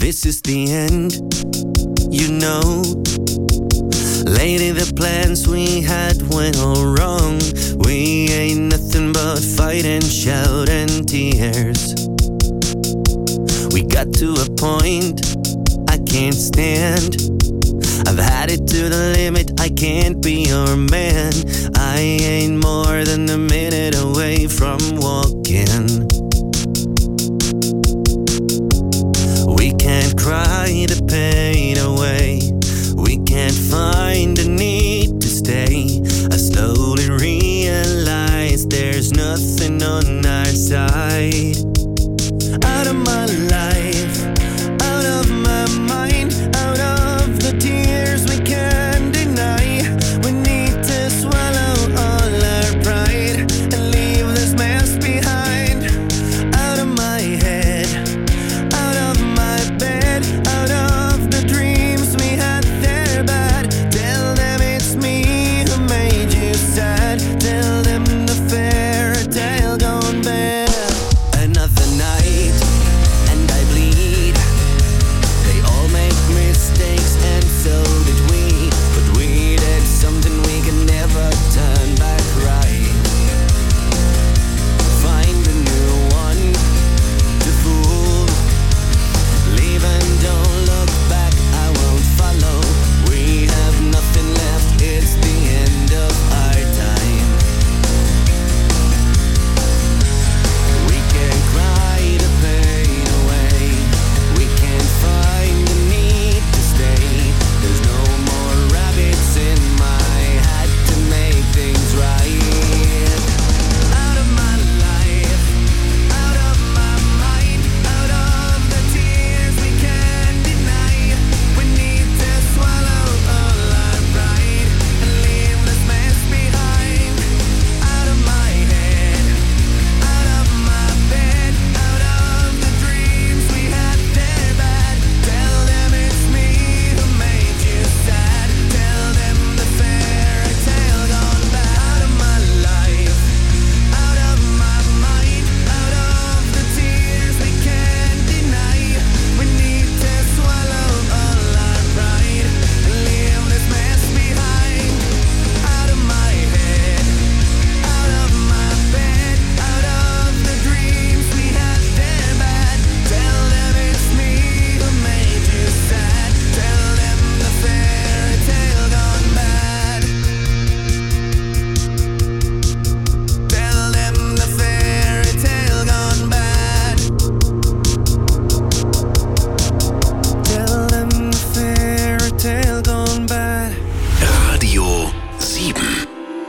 this is the end, you know. Lately the plans we had went all wrong. We ain't nothing but fight and shout and tears. We got to a point I can't stand. I've had it to the limit, I can't be your man. I ain't more than a minute away from walking. We can't cry the pain away. We can't find the need to stay. I slowly realize there's nothing on our side. Out of my life, out of my mind, out of the tears we can't deny. We need to swallow all our pride and leave this mess behind. Out of my head, out of my bed, out of the dreams we had, they're bad. Tell them it's me who made you sad. Tell them the fairy tale gone bad. Another night and I bleed. They all make mistakes and so did we. But we did something we can never turn back right. Find a new one to fool. Leave and don't look back, I won't follow. We have nothing left, it's the end of our time. We can't cry the pain away. We can't find the need to stay. There's no more rabbits in my hat to make things right. Out of my life, out of my mind, out of the tears we can't deny. We need to swallow all our pride and leave this mess behind. Out of my head, out of my bed, out of the dreams we had, they're bad. Tell them it's me who made you sad. Tell them the fairy tale gone bad. Out of my life, out of my mind, out of the tears we can't deny. We need to swallow all our pride and leave this mess behind. Out of my head, out of my bed, out of the dreams we had, they're bad. Tell them it's me who made you sad. Tell them the fairy tale gone bad. Tell them the fairy tale gone bad. Tell them the fairy tale gone bad. Radio 7.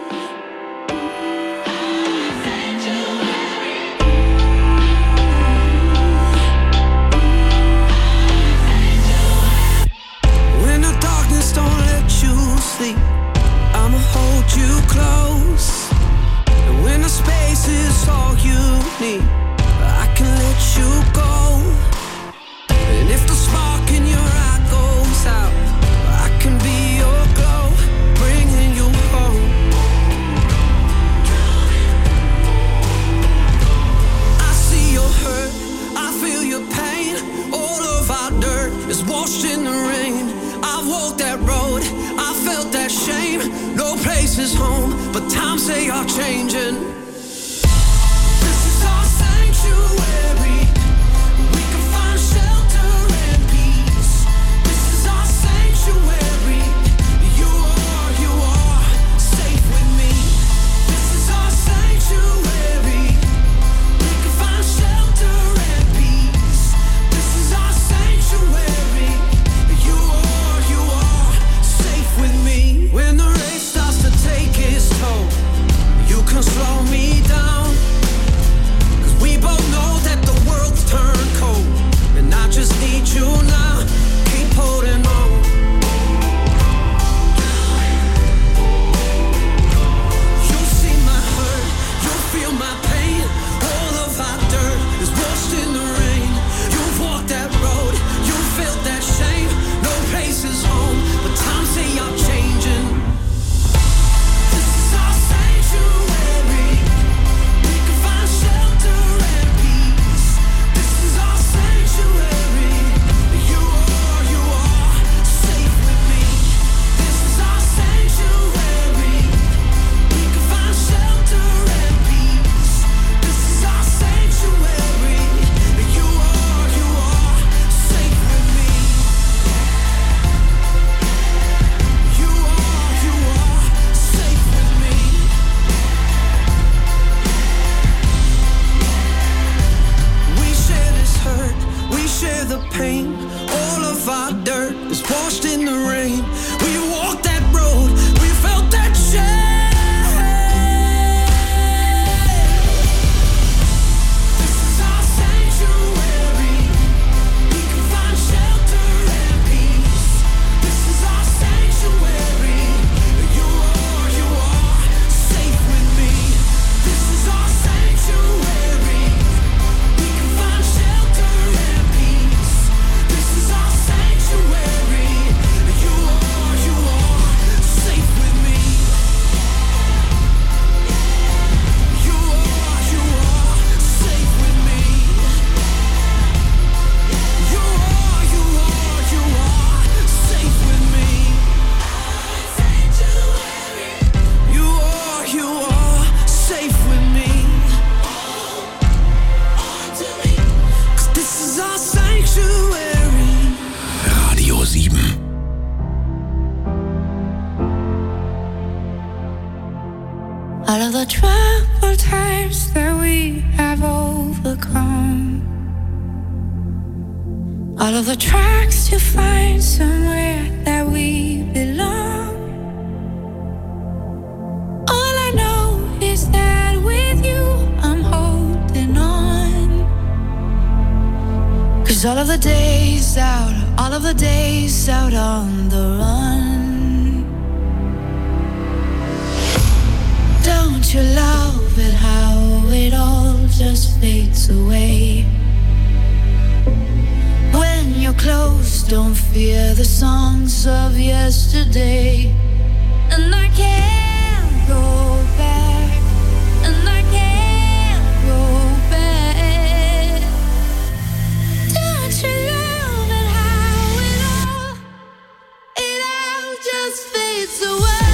When the darkness don't let you sleep, I'ma hold you close. And when the space is all you need, I can let you go. And if the spark in your eye goes out, I can be your glow, bringing you home. I see your hurt, I feel your pain. All of our dirt is washed in the rain. I've walked that road, I felt that shame. No place is home, but times they are changing. This is our sanctuary. We can find shelter and peace. This is our sanctuary. You are safe with me. This is our sanctuary. We can find shelter and peace. This is our sanctuary. You are safe with me. When the race starts to take its toll, you can slow me down. 'Cause we both know that pain, all of our dirt is washed in the rain. We walked that road, we felt that shame. Radio 7. All of the troubled times that we have overcome, all of the tracks to find somewhere that we belong. All I know is that with you I'm holding on. 'Cause all of the days out on the run. Don't you love it how it all just fades away? When you're close, don't fear the songs of yesterday. And I can't go back, and I can't go back. Don't you love it how it all just fades away?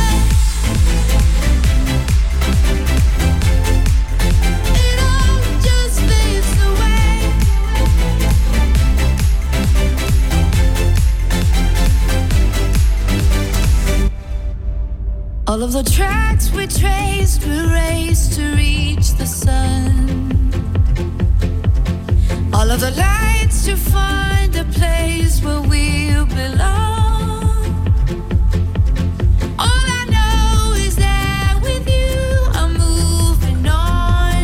All of the tracks we traced, we raced to reach the sun. All of the lights to find a place where we'll belong. All I know is that with you I'm moving on.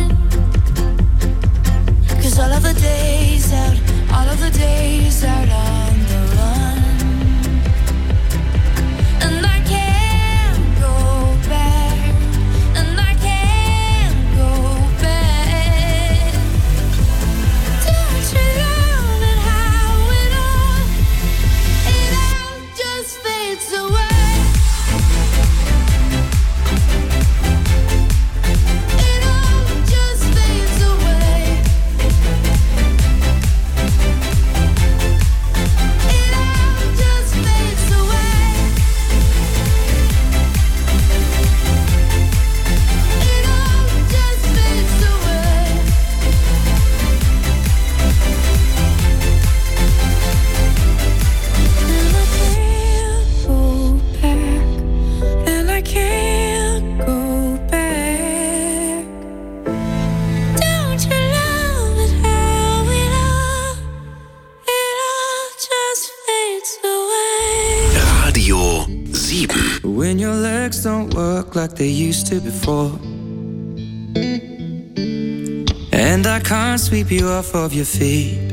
'Cause all of the days out on the run. And I can't go back, and I can't go back. Don't you love it how it all just fades away? It all just fades away. It all just fades away. It all just fades away. And I can't go back, Don't you love it how it all just fades away? Radio 7. When your legs don't work like they used to before, and I can't sweep you off of your feet,